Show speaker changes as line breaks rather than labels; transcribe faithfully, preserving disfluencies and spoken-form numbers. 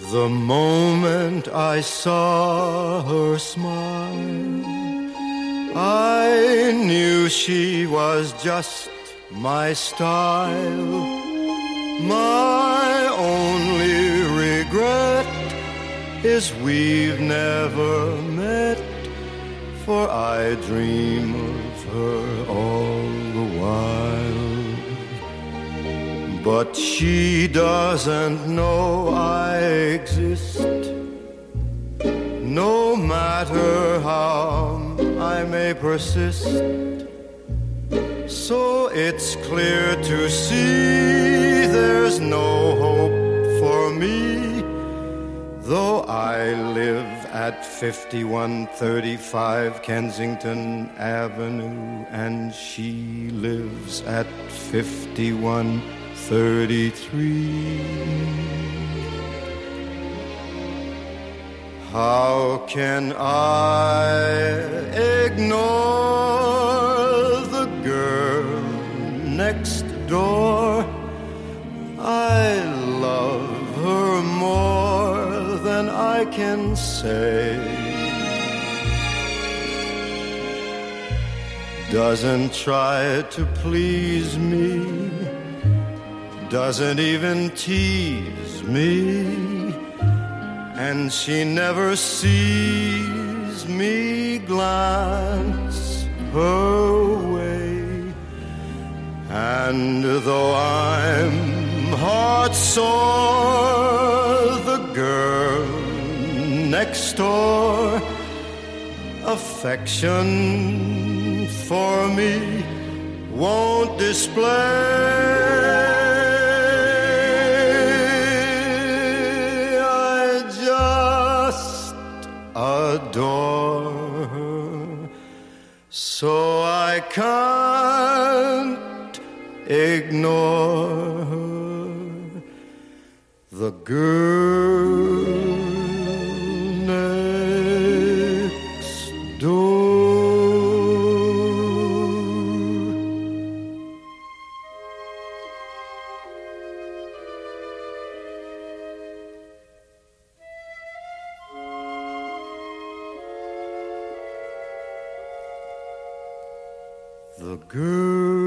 The moment I saw her smile, I knew she was just my style. My only regret is we've never met, for I dream of her all the while. But she doesn't know I exist, no matter how I may persist. So it's clear to see there's no hope for me, though I live at fifty-one thirty-five Kensington Avenue and she lives at fifty-one thirty-three. How can I ignore the girl next door? I love her more than I can say. Doesn't try to please me, doesn't even tease me, and she never sees me glance her way. And though I'm heart sore, the girl next door, affection for me won't display. Adore her, so I can't ignore her. The girl next door. The girl